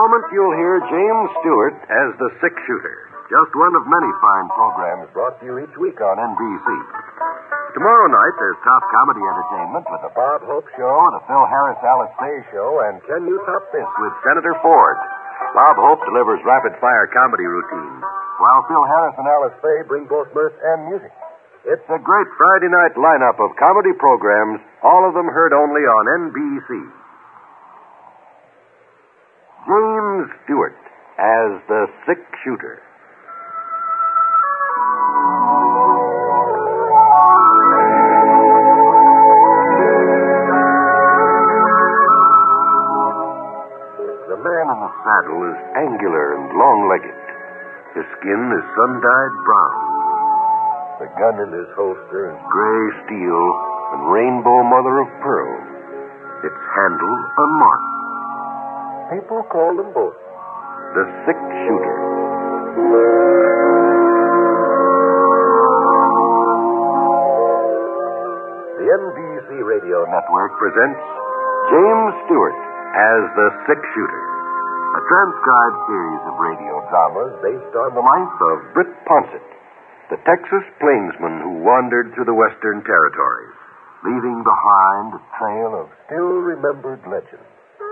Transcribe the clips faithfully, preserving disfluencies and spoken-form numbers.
moment, you'll hear James Stewart as the Six Shooter. Just one of many fine programs brought to you each week on N B C. Tomorrow night, there's top comedy entertainment with the Bob Hope Show, the Phil Harris Alice Faye Show, and Can You Top This with Senator Ford. Bob Hope delivers rapid-fire comedy routines, while Phil Harris and Alice Faye bring both mirth and music. It's a great Friday night lineup of comedy programs, all of them heard only on N B C. James Stewart as the Six Shooter. The man in the saddle is angular and long-legged. His skin is sun-dyed brown. The gun in his holster is gray steel and rainbow mother of pearl. Its handle unmarked. People call them both the Six Shooter. The N B C Radio Network presents James Stewart as the Six Shooter, a transcribed series of radio dramas based on the life of Britt Ponsett, the Texas plainsman who wandered through the Western Territories, leaving behind a trail of still-remembered legends.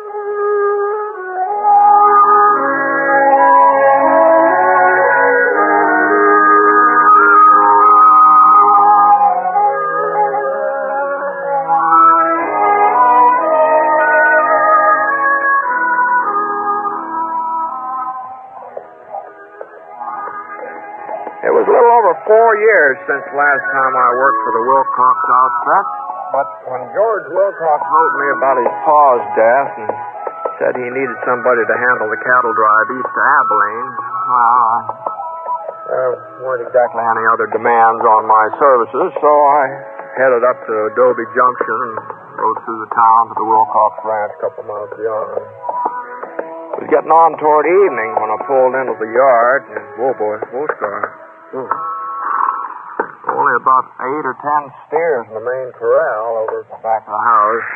It was a little over four years since last time I worked for the Wilcox outfit, but when George Wilcox wrote me about his pa's death and said he needed somebody to handle the cattle drive east to Abilene, well, there weren't exactly any other demands on my services, so I headed up to Adobe Junction and rode through the town to the Wilcox Ranch a couple miles beyond. It was getting on toward evening when I pulled into the yard, and, whoa, boy, whoa, Scar. Hmm. Only about eight or ten steers in the main corral over at the back of the house.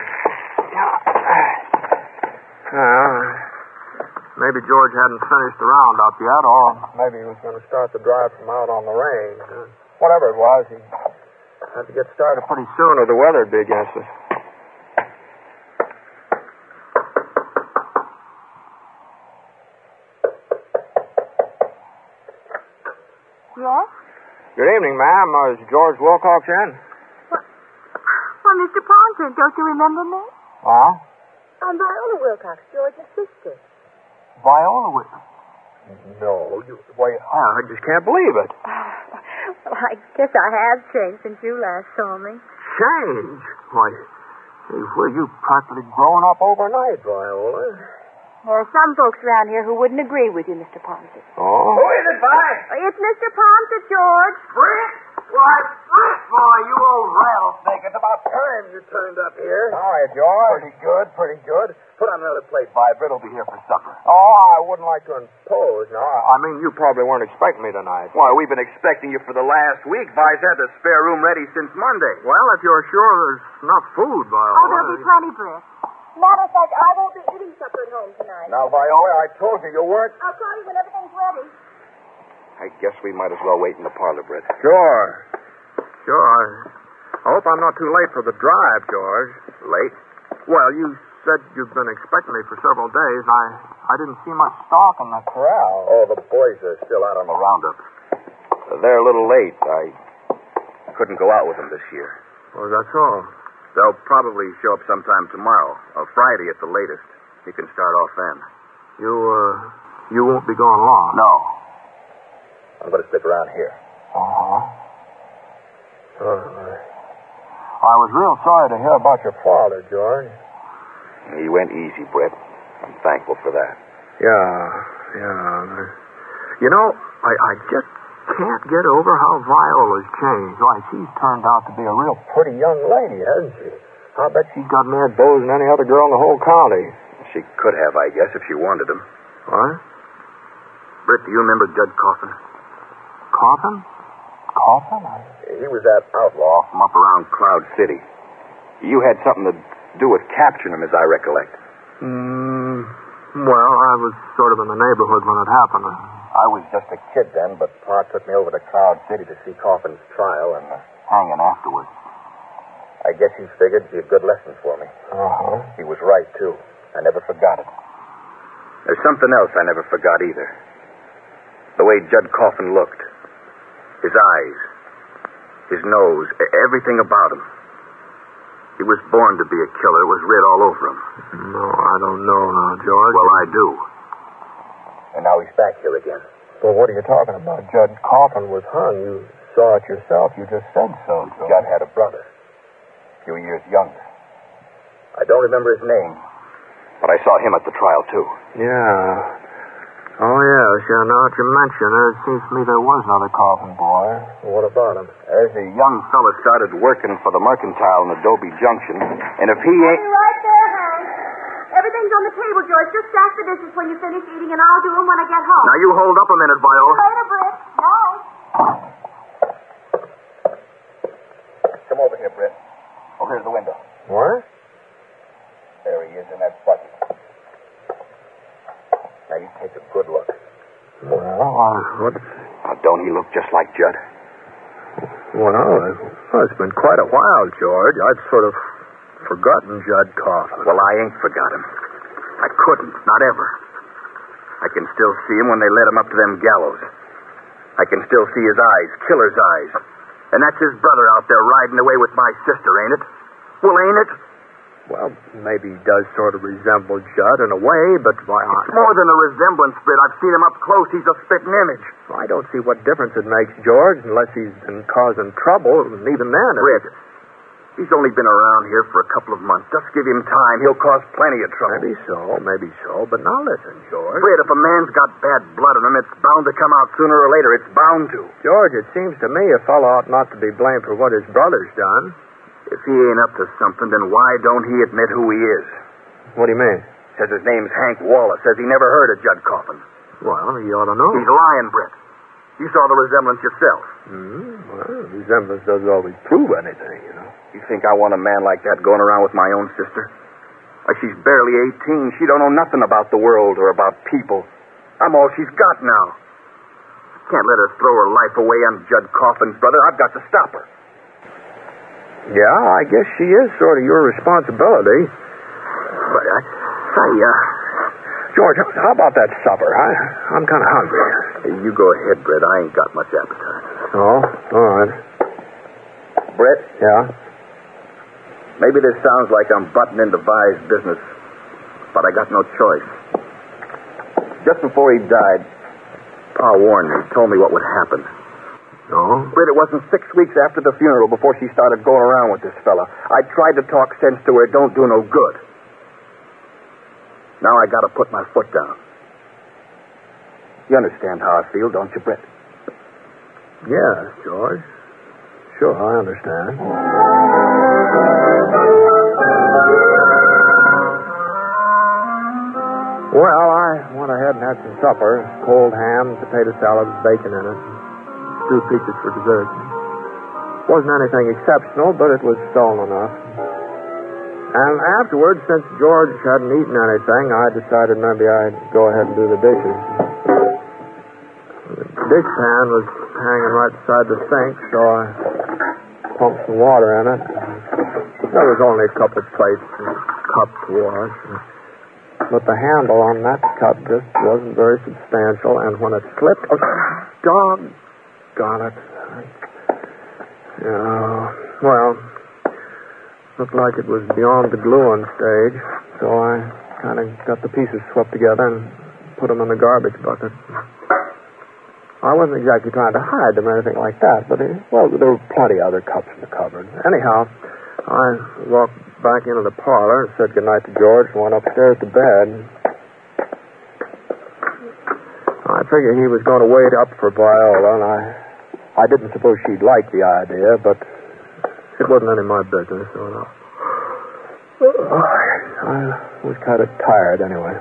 Well, maybe George hadn't finished the roundup yet, or maybe he was going to start the drive from out on the range. Whatever it was, he had to get started pretty soon or the weather'd be against us. Yes? Good evening, ma'am. Uh, is George Wilcox in? What? Well, Mister Ponsett, don't you remember me? Huh? I'm Viola Wilcox, George's sister. Viola Wilcox? No, you... Why, I just can't believe it. Well, I guess I have changed since you last saw me. Change? Why, well, you've practically grown up overnight, Viola. There are some folks around here who wouldn't agree with you, Mister Ponsett. Oh? Who is it, Vi? It's Mister Ponsett, George. Britt? Why, Britt, boy, you old rattlesnake. It's about time you turned up here. All right, George. Pretty good, pretty good. Put on another plate, Vi. Britt will be here for supper. Oh, I wouldn't like to impose. No, I mean, you probably weren't expecting me tonight. Why, we've been expecting you for the last week. Vi's had the spare room ready since Monday. Well, if you're sure there's enough food, Viola. Oh, there'll be plenty, Britt. Matter of fact, I won't be eating supper at home tonight. Now, Viola, I told you you weren't. I'll call you when everything's ready. I guess we might as well wait in the parlor, Britt. Sure. Sure. I, I hope I'm not too late for the drive, George. Late? Well, you said you've been expecting me for several days, and I, I didn't see much stock in the corral. Oh, the boys are still out on the roundup. They're a little late. I couldn't go out with them this year. Oh, that's all. They'll probably show up sometime tomorrow, or Friday at the latest. You can start off then. You, uh, you won't be going long? No. I'm going to stick around here. Uh-huh. Uh, I was real sorry to hear about your father, George. He went easy, Britt. I'm thankful for that. Yeah, yeah. You know, I, I just can't get over how Viola's changed. Why, she's turned out to be a real pretty young lady, hasn't she? I'll bet she's got more beaux than any other girl in the whole county. She could have, I guess, if she wanted them. What? Britt, do you remember Judge Coffin? Coffin? Coffin? I... He was that outlaw from up around Cloud City. You had something to do with capturing him, as I recollect. Hmm. Well, I was sort of in the neighborhood when it happened. I was just a kid then, but Pa took me over to Cloud City to see Coffin's trial and uh, hanging afterwards. I guess he figured it'd be a good lesson for me. Uh-huh. He was right, too. I never forgot it. There's something else I never forgot either. The way Judd Coffin looked. His eyes. His nose. Everything about him. He was born to be a killer. It was writ all over him. No, I don't know now, George. Well, I do. And now he's back here again. Well, what are you talking about? Judd Coffin was hung. You saw it yourself. You just said so. George. Judd had a brother. A few years younger. I don't remember his name, but I saw him at the trial, too. Yeah. Oh, yes, yeah, now that you mention it, it seems to me there was another Coffin boy. What about him? There's a young fella started working for the Mercantile in Adobe Junction, and if he ain't... Be right there, Hank. Everything's on the table, George. Just stack the dishes when you finish eating, and I'll do them when I get home. Now, you hold up a minute, Viola. Later, Britt. Night. Come over here, Britt. Over here's the window. What? There he is in that bucket. Now, you take a good look. Well, I, what... Now, don't he look just like Judd? Well, well, it's been quite a while, George. I'd sort of forgotten Judd Coffin. Well, I ain't forgot him. I couldn't, not ever. I can still see him when they led him up to them gallows. I can still see his eyes, killer's eyes. And that's his brother out there riding away with my sister, ain't it? Well, ain't it? Well, maybe he does sort of resemble Judd in a way, but why... It's more than a resemblance, Britt. I've seen him up close. He's a spitting image. I don't see what difference it makes, George, unless he's been causing trouble, and even then... Britt, he's only been around here for a couple of months. Just give him time. He'll cause plenty of trouble. Maybe so, maybe so. But now listen, George. Britt, if a man's got bad blood in him, it's bound to come out sooner or later. It's bound to. George, it seems to me a fellow ought not to be blamed for what his brother's done. If he ain't up to something, then why don't he admit who he is? What do you mean? Says his name's Hank Wallace. Says he never heard of Judd Coffin. Well, he ought to know. He's lying, Britt. You saw the resemblance yourself. Mm, well, resemblance doesn't always prove anything, you know. You think I want a man like that going around with my own sister? Why, she's barely eighteen. She don't know nothing about the world or about people. I'm all she's got now. Can't let her throw her life away on Judd Coffin's brother. I've got to stop her. Yeah, I guess she is sort of your responsibility. But I, say, uh... George, how about that supper? I, I'm kind of hungry. You go ahead, Britt. I ain't got much appetite. Oh, all right. Britt? Yeah? Maybe this sounds like I'm butting into Vi's business, but I got no choice. Just before he died, Pa warned me, told me what would happen. No? Britt, it wasn't six weeks after the funeral before she started going around with this fella. I tried to talk sense to her. It don't do no good. Now I got to put my foot down. You understand how I feel, don't you, Britt? Yes, George. Sure, I understand. Well, I went ahead and had some supper. Cold ham, potato salad, bacon in it. Two pieces for dessert. Wasn't anything exceptional, but it was stolen enough. And afterwards, since George hadn't eaten anything, I decided maybe I'd go ahead and do the dishes. The dish pan was hanging right beside the sink, so I pumped some water in it. There was only a couple plates and cups to wash. But the handle on that cup just wasn't very substantial, and when it slipped, oh, dog... Got it. Yeah. Well, looked like it was beyond the gluing stage, so I kind of got the pieces swept together and put them in the garbage bucket. I wasn't exactly trying to hide them or anything like that, but, it, well, there were plenty of other cups in the cupboard. Anyhow, I walked back into the parlor, said goodnight to George, and went upstairs to bed. I figured he was going to wait up for Viola, and I... I didn't suppose she'd like the idea, but it wasn't any of my business, so no. I was kind of tired anyway.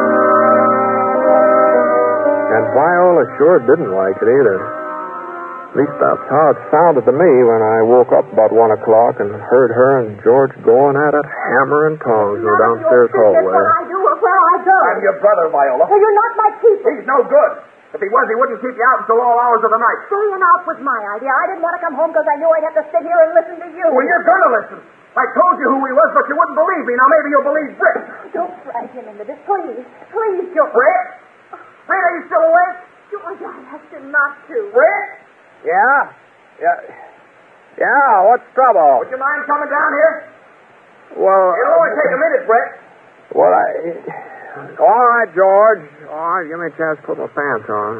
And Viola sure didn't like it either. At least that's how it sounded to me when I woke up about one o'clock and heard her and George going at it, hammer and tongs in the downstairs hallway. What I do or where I go. I'm your brother, Viola. Well, you're not my keeper. He's no good. If he was, he wouldn't keep you out until all hours of the night. Staying out was my idea. I didn't want to come home because I knew I'd have to sit here and listen to you. Well, you're going to listen. I told you who he was, but you wouldn't believe me. Now maybe you'll believe Britt. Don't drag him into this, please. Please, George. Britt? Britt, are you still awake? George, I asked him not to. Britt? Yeah? Yeah. Yeah, what's trouble? Would you mind coming down here? Well... It'll only take a minute, Britt. Well, I... All right, George. All right, give me a chance to put my pants on.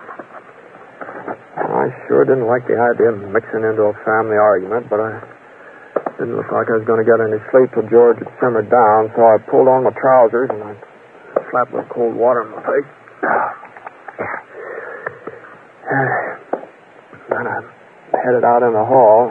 I sure didn't like the idea of mixing into a family argument, but I didn't look like I was going to get any sleep till George had simmered down, so I pulled on my trousers and I slapped with cold water in my face. Then I headed out in the hall.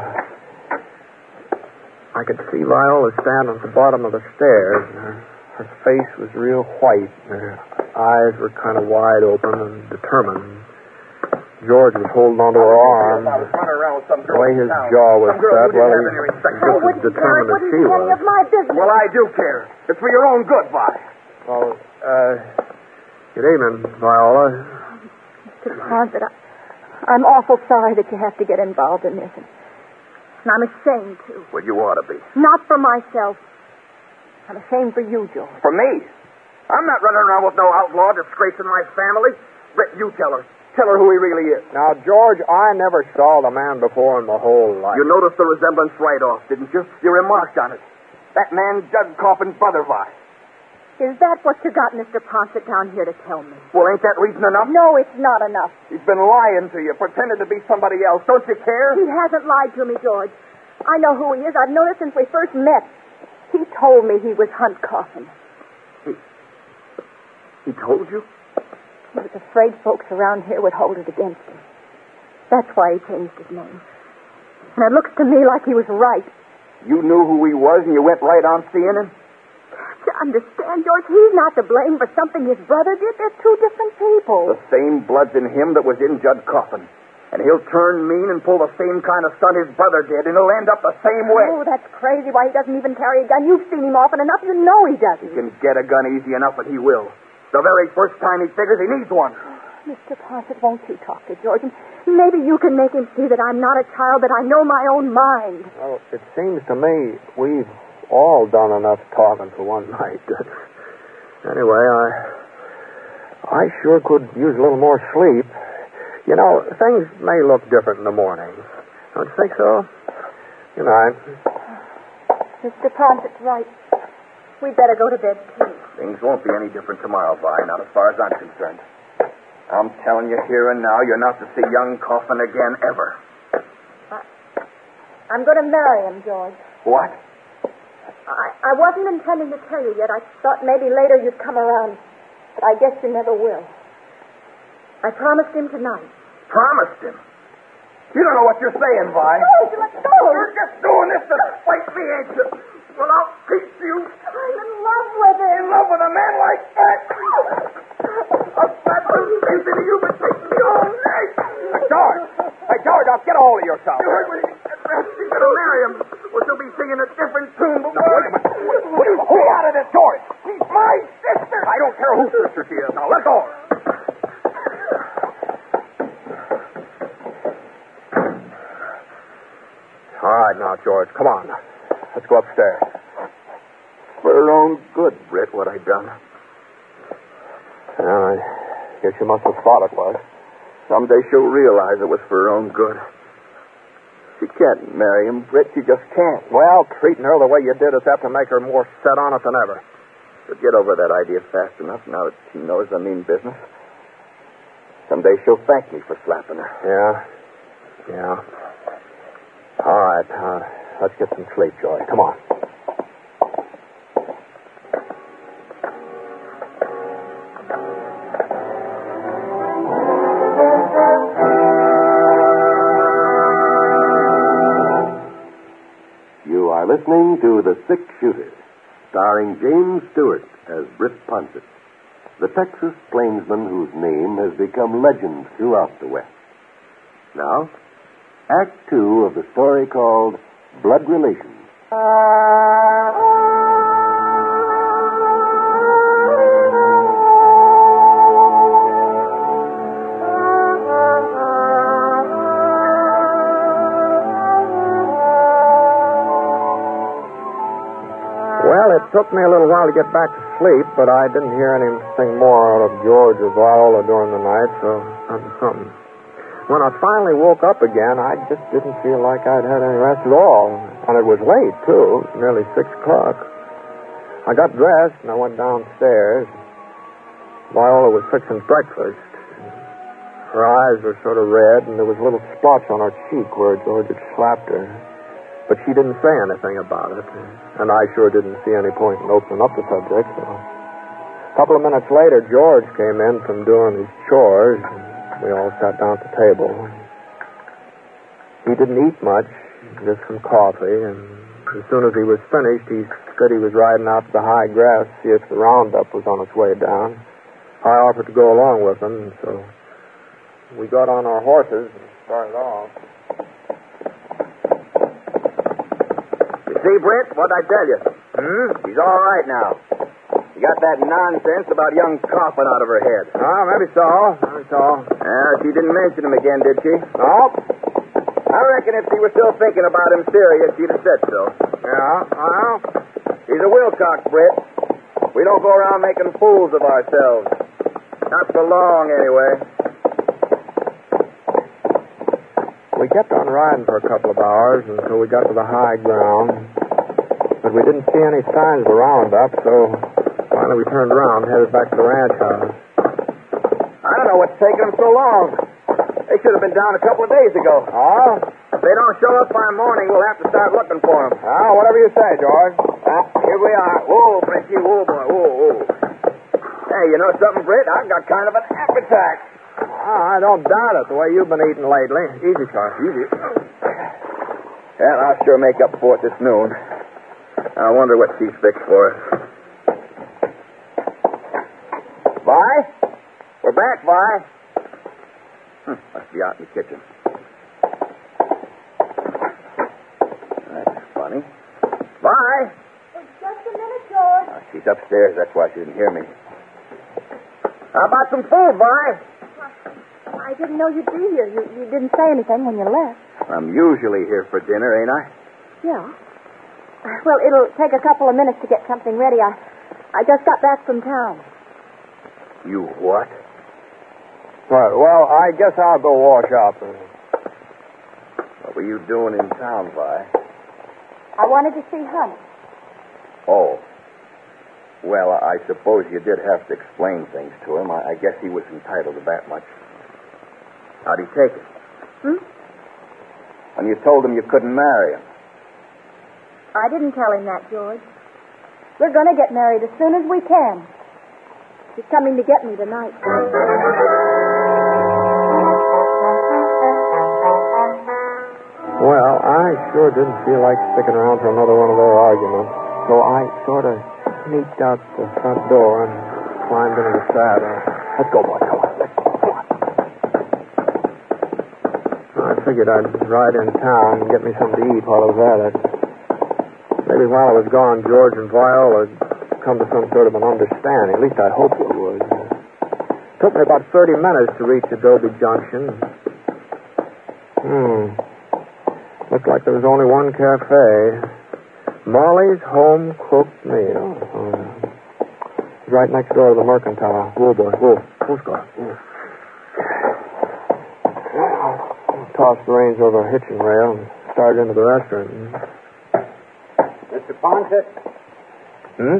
I could see Viola standing at the bottom of the stairs. Her, her face was real white. Her eyes were kind of wide open and determined. George was holding onto her arm. I was running around with some The girl way in his town. jaw was Some girl set, who well, didn't he have any was respect. just as wouldn't care. It determined as wouldn't she be any was. of my business. Well, I do care. It's for your own good, Vi. Well, uh, good evening, Viola. Mister Ponset, I, I'm awful sorry that you have to get involved in this. And, and I'm ashamed, too. Well, you ought to be. Not for myself. I'm ashamed for you, George. For me? I'm not running around with no outlaw disgracing my family. Britt, you tell her. Tell her who he really is. Now, George, I never saw the man before in my whole life. You noticed the resemblance right off, didn't you? You remarked on it. That man, Judd Coffin's brother, Vi. Is that what you got Mister Ponset down here to tell me? Well, ain't that reason enough? No, it's not enough. He's been lying to you, pretending to be somebody else. Don't you care? He hasn't lied to me, George. I know who he is. I've known it since we first met. He told me he was Hunt Coffin. He, he told you? He was afraid folks around here would hold it against him. That's why he changed his name. And it looks to me like he was right. You knew who he was and you went right on seeing him? To understand, George, he's not to blame for something his brother did. They're two different people. The same blood's in him that was in Judd Coffin. And he'll turn mean and pull the same kind of stunt his brother did, and he'll end up the same way. Oh, that's crazy. Why, he doesn't even carry a gun. You've seen him often enough. You know he doesn't. He can get a gun easy enough, and he will. The very first time he figures he needs one. Mister Ponset, won't you talk to George? And maybe you can make him see that I'm not a child, that I know my own mind. Well, it seems to me we've all done enough talking for one night. Anyway, I I sure could use a little more sleep. You know, things may look different in the morning. Don't you think so? Good night. Mister Ponset's right. We'd better go to bed, too. Things won't be any different tomorrow, Vi, not as far as I'm concerned. I'm telling you here and now, you're not to see young Coffin again, ever. I, I'm going to marry him, George. What? I, I wasn't intending to tell you yet. I thought maybe later you'd come around. But I guess you never will. I promised him tonight. Promised him? You don't know what you're saying, Vi. George, let go! You're just doing this to spite me, ain't you? Well, I'll teach you. I'm in love with him. In love with a man like that? I'll slap the face into you for taking me all night. Hey, George! Hey, George, now get a hold of yourself. You heard me. She's going to marry him. Well, she'll be singing a different tune. But No, wait a minute. Wait a minute. Hold out of this, George. She's my sister. I don't care whose sister she is. Now, let go. All right, now, George, come on. Let's go upstairs. For her own good, Britt, what I done. Well, I guess you must have thought it was. Someday she'll realize it was for her own good. She can't marry him, Britt. She just can't. Well, treating her the way you did is apt to make her more set on it than ever. She'll get over that idea fast enough now that she knows I mean business. Someday she'll thank me for slapping her. Yeah. Yeah. All right. Uh, let's get some sleep, Joy. Come on. You are listening to The Six Shooter, starring James Stewart as Britt Ponset, the Texas plainsman whose name has become legend throughout the West. Now, Act Two of the story called Blood Relations. Well, it took me a little while to get back to sleep, but I didn't hear anything more out of George or Viola during the night, so that was something. When I finally woke up again, I just didn't feel like I'd had any rest at all. And it was late, too, nearly six o'clock. I got dressed and I went downstairs. Viola was fixing breakfast. Her eyes were sort of red, and there was a little splotch on her cheek where George had slapped her. But she didn't say anything about it, and I sure didn't see any point in opening up the subject. So. A couple of minutes later, George came in from doing his chores, and we all sat down at the table. He didn't eat much, just some coffee, and as soon as he was finished, he said he was riding out to the high grass to see if the roundup was on its way down. I offered to go along with him, and so we got on our horses and started off. See, Brent, what'd I tell you? Hmm? She's all right now. You got that nonsense about young Coffin out of her head. Oh, maybe so. Maybe so. Yeah, she didn't mention him again, did she? Nope. I reckon if she was still thinking about him serious, she'd have said so. Yeah, well. He's a Wilcox, Britt. We don't go around making fools of ourselves. Not for long, anyway. We kept on riding for a couple of hours until we got to the high ground. But we didn't see any signs of a roundup, so finally we turned around and headed back to the ranch house. I don't know what's taking them so long. They should have been down a couple of days ago. Oh? If they don't show up by morning, we'll have to start looking for them. Ah, whatever you say, George. Ah, here we are. Whoa, Frenchie, whoa, boy, whoa, whoa. Hey, you know something, Britt? I've got kind of an appetite. Oh, I don't doubt it, the way you've been eating lately. Easy, Carl. Easy. Well, I'll sure make up for it this noon. I wonder what she's fixed for us. Vi? We're back, Vi. Hm, must be out in the kitchen. That's funny. Vi? Just a minute, George. Oh, she's upstairs. That's why she didn't hear me. How about some food, Vi? I didn't know you'd be here. You, you didn't say anything when you left. I'm usually here for dinner, ain't I? Yeah. Well, it'll take a couple of minutes to get something ready. I, I just got back from town. You what? Right, well, I guess I'll go wash up. What were you doing in town, Vi? I wanted to see Hunt. Oh. Well, I suppose you did have to explain things to him. I, I guess he was entitled to that much. How'd he take it? Hmm? When you told him you couldn't marry him. I didn't tell him that, George. We're going to get married as soon as we can. He's coming to get me tonight. Well, I sure didn't feel like sticking around for another one of their arguments, so I sort of sneaked out the front door and climbed into the saddle. Let's go, boy. Come on. Let's go. Come on. I figured I'd ride in town and get me something to eat while I was at it. Maybe while I was gone, George and Viola would come to some sort of an understanding. At least I hoped they would. It took me about thirty minutes to reach Adobe Junction. Hmm. Looked like there was only one cafe. Molly's Home Cooked Meal. Oh. It's right next door to the Mercantile. Whoa, boy. Whoa. Who's going? Whoa. Tossed the reins over a hitching rail and started into the restaurant. Mister Ponset? Hmm?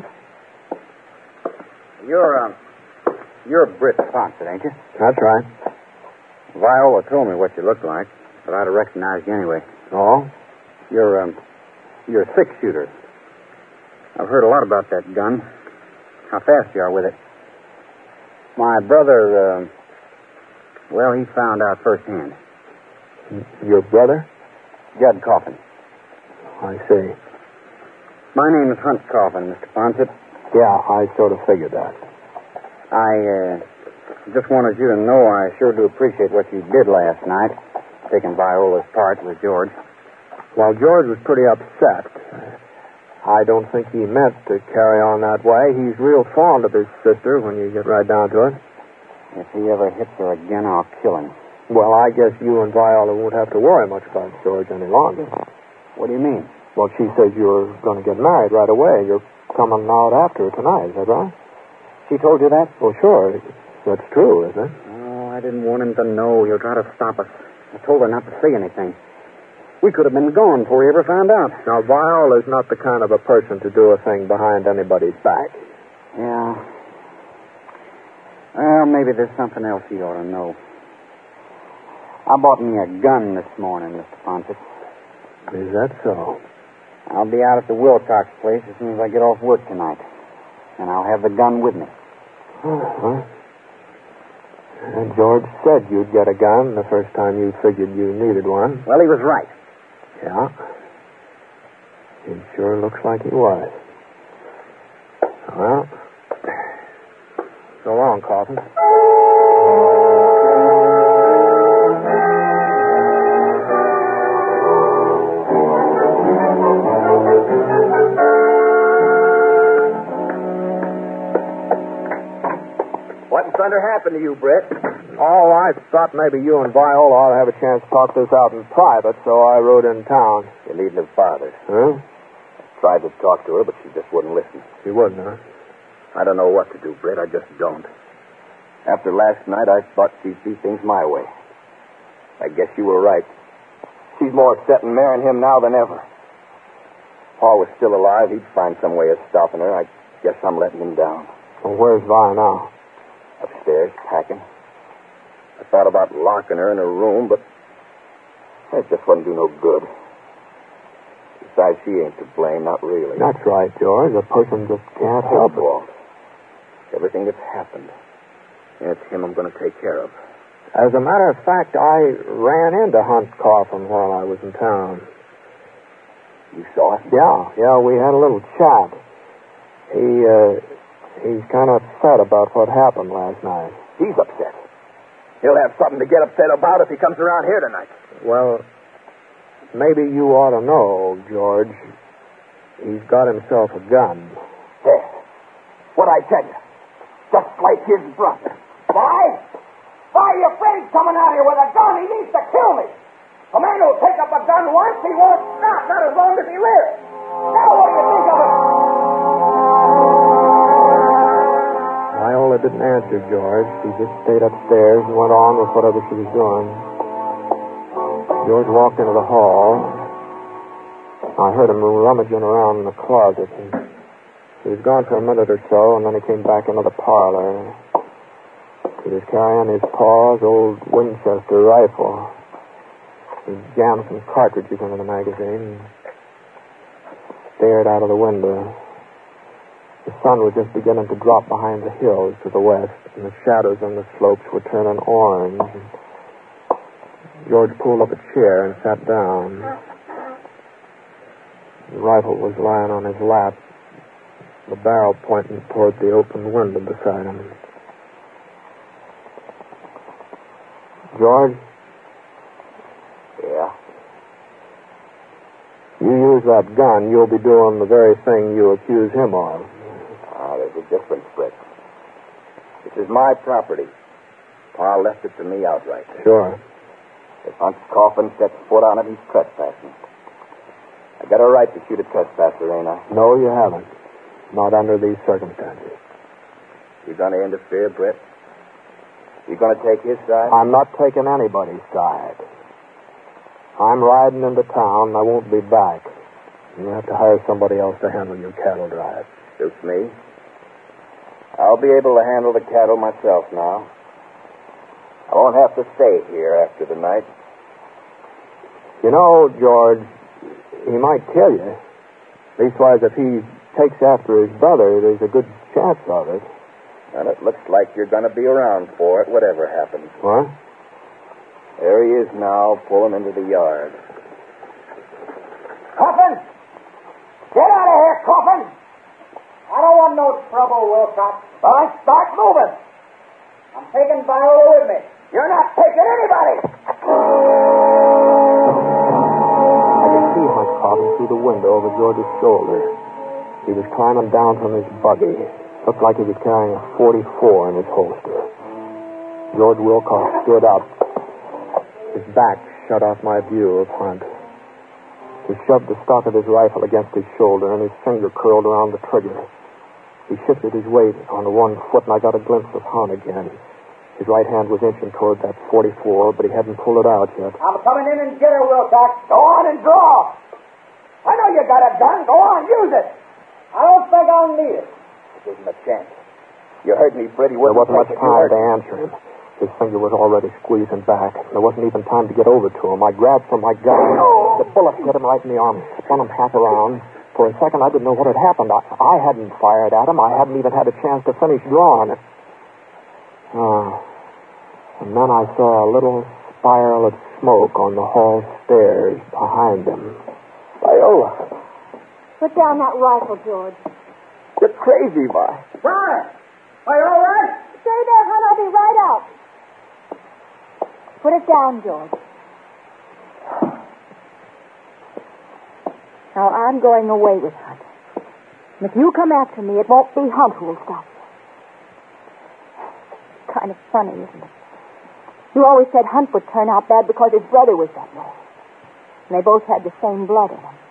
You're, um, you're Britt Ponset, ain't you? That's right. Viola told me what you looked like, but I'd have recognized you anyway. Oh? You're, um, you're a six-shooter. I've heard a lot about that gun. How fast you are with it. My brother, uh, well, he found out firsthand. Your brother? Judd Coffin. I see. My name is Hunt Coffin, Mister Ponset. Yeah, I sort of figured that. I, uh, just wanted you to know I sure do appreciate what you did last night. taking Viola's part with George. While George was pretty upset, I don't think he meant to carry on that way. He's real fond of his sister when you get right down to it. If he ever hits her again, I'll kill him. Well, I guess you and Viola won't have to worry much about George any longer. What do you mean? Well, she says you're going to get married right away. You're coming out after her tonight, is that right? She told you that? Well, sure. That's true, isn't it? Oh, I didn't want him to know. He'll try to stop us. I told her not to say anything. We could have been gone before he ever found out. Now, Viola's not the kind of a person to do a thing behind anybody's back. Yeah. Well, maybe there's something else he ought to know. I bought me a gun this morning, Mister Ponset. Is that so? I'll be out at the Wilcox place as soon as I get off work tonight. And I'll have the gun with me. Uh-huh. And George said you'd get a gun the first time you figured you needed one. Well, he was right. Yeah. It sure looks like he was. Well, so long, Coffin. What in thunder happened to you, Brett? Oh, I thought maybe you and Viola ought to have a chance to talk this out in private, so I rode in town. You needn't have bothered. Huh? Tried to talk to her, but she just wouldn't listen. She wouldn't, huh? I don't know what to do, Brett. I just don't. After last night, I thought she'd see things my way. I guess you were right. She's more set in marrying him now than ever. If Paul was still alive, he'd find some way of stopping her. I guess I'm letting him down. Well, where's Vi now? Upstairs, packing. I thought about locking her in her room, but it just wouldn't do no good. Besides, she ain't to blame, not really. That's right, George. A person just can't help it. Walt. Everything that's happened. And it's him I'm going to take care of. As a matter of fact, I ran into Hunt Coffin while I was in town. You saw it? Yeah, yeah, we had a little chat. He, uh, he's kind of upset about what happened last night. He's upset. He'll have something to get upset about if he comes around here tonight. Well, maybe you ought to know, George. He's got himself a gun. There. What'd I tell you? Just like his brother. Why? Why, your friend's coming out here with a gun. He needs to kill me. A man who'll take up a gun once, he won't stop, not as long as he lives. Now what do you think of it? Viola didn't answer George. She just stayed upstairs and went on with whatever she was doing. George walked into the hall. I heard him rummaging around in the closet. And he was gone for a minute or so, and then he came back into the parlor. He was carrying his pa's old Winchester rifle. He jammed some cartridges into the magazine and stared out of the window. The sun was just beginning to drop behind the hills to the west, and the shadows on the slopes were turning orange. George pulled up a chair and sat down. The rifle was lying on his lap, the barrel pointing toward the open window beside him. George? Yeah? You use that gun, you'll be doing the very thing you accuse him of. Ah, there's a difference, Brett. This is my property. Pa left it to me outright. Sure. If Hunt's Coffin sets foot on it, he's trespassing. I got a right to shoot a trespasser, ain't I? No, you haven't. Not under these circumstances. You gonna interfere, Brett? You gonna take his side? I'm not taking anybody's side. I'm riding into town, and I won't be back. You have to hire somebody else to handle your cattle drive. Suits me. I'll be able to handle the cattle myself now. I won't have to stay here after the night. You know, George, he might kill you. Leastwise, if he takes after his brother, there's a good chance of it. And it looks like you're going to be around for it, whatever happens. What? There he is now, pulling into the yard. Coffin! Get out of here, Coffin! I don't want no trouble, Wilcox. Well, then start moving. I'm taking Viola with me. You're not taking anybody. out and through the window over George's shoulder. He was climbing down from his buggy. Looked like he was carrying a forty-four in his holster. George Wilcox stood up. His back shut off my view of Hunt. He shoved the stock of his rifle against his shoulder, and his finger curled around the trigger. He shifted his weight onto one foot, and I got a glimpse of Hunt again. His right hand was inching toward that forty-four, but he hadn't pulled it out yet. I'm coming in and get her, Wilcox. Go on and draw. I know you got a gun. Go on, use it. I don't think I'll need it. Give him a chance. You heard me, Fred. He There wasn't wasn't much time to answer him. His finger was already squeezing back. There wasn't even time to get over to him. I grabbed for my gun. The bullet hit him right in the arm, spun him half around. For a second, I didn't know what had happened. I, I hadn't fired at him. I hadn't even had a chance to finish drawing. Ah. And then I saw a little spiral of smoke on the hall stairs behind him. Viola, Put down that rifle, George. you're crazy, Vi. Why? Are you all right? Stay there, Hunt. I'll be right out. Put it down, George. Now, I'm going away with Hunt. And if you come after me, it won't be Hunt who will stop you. Kind of funny, isn't it? You always said Hunt would turn out bad because his brother was that way. And they both had the same blood in them.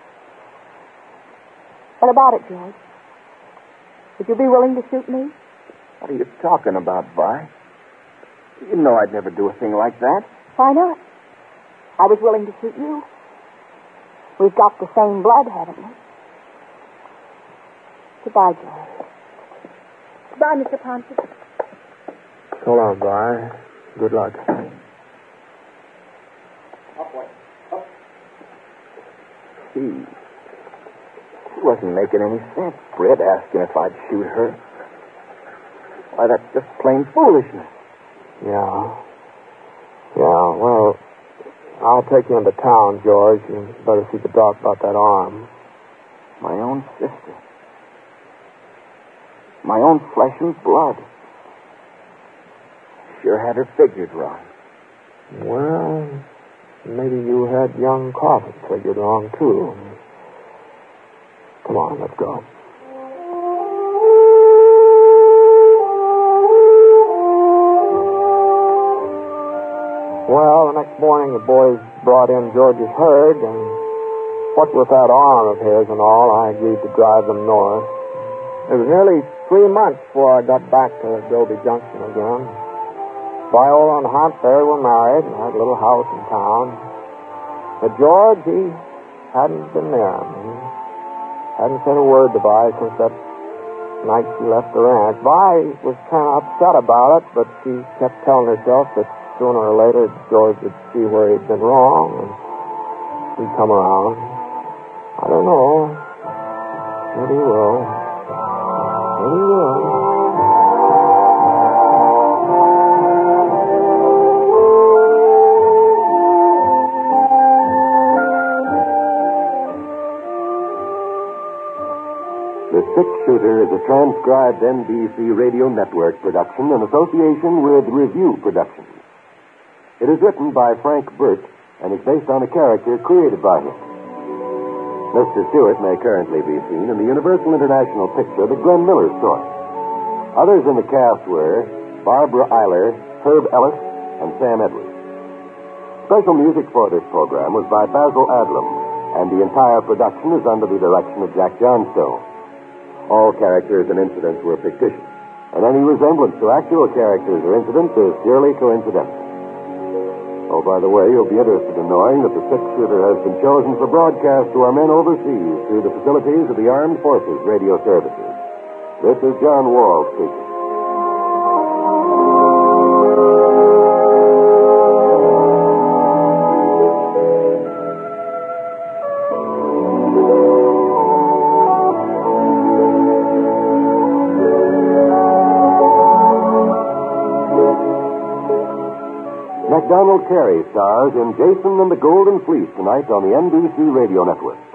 What about it, George? Would you be willing to shoot me? What are you talking about, Vi? You know I'd never do a thing like that. Why not? I was willing to shoot you. We've got the same blood, haven't we? Goodbye, George. Goodbye, Mister Ponce. So long, Vi. Good luck. Upward. Up. She... She wasn't making any sense, Fred, asking if I'd shoot her. Why, that's just plain foolishness. Yeah. Yeah, well, I'll take you into town, George. You better see the doc about that arm. My own sister. My own flesh and blood. Sure had her figured wrong. Well, maybe you had young Coffin figured wrong, too. Come on, let's go. Well, the next morning the boys brought in George's herd, and what with that arm of his and all, I agreed to drive them north. It was nearly three months before I got back to Adobe Junction again. Viola and Hunt there were married and had a little house in town. But George, he hadn't been there. He hadn't said a word to Vi since that night she left the ranch. Vi was kind of upset about it, but she kept telling herself that sooner or later George would see where he'd been wrong and he'd come around. I don't know. Maybe he will. Maybe he will. The Six Shooter is a transcribed N B C Radio Network production in association with Review Productions. It is written by Frank Burt and is based on a character created by him. Mister Stewart may currently be seen in the Universal International picture The Glenn Miller Story. Others in the cast were Barbara Eiler, Herb Ellis, and Sam Edwards. Special music for this program was by Basil Adlam, and the entire production is under the direction of Jack Johnstone. All characters and incidents were fictitious, and any resemblance to actual characters or incidents is purely coincidental. Oh, by the way, you'll be interested in knowing that the six-shooter has been chosen for broadcast to our men overseas through the facilities of the Armed Forces Radio Services. This is John Wall speaking. Donald Carey stars in Jason and the Golden Fleece tonight on the N B C Radio Network.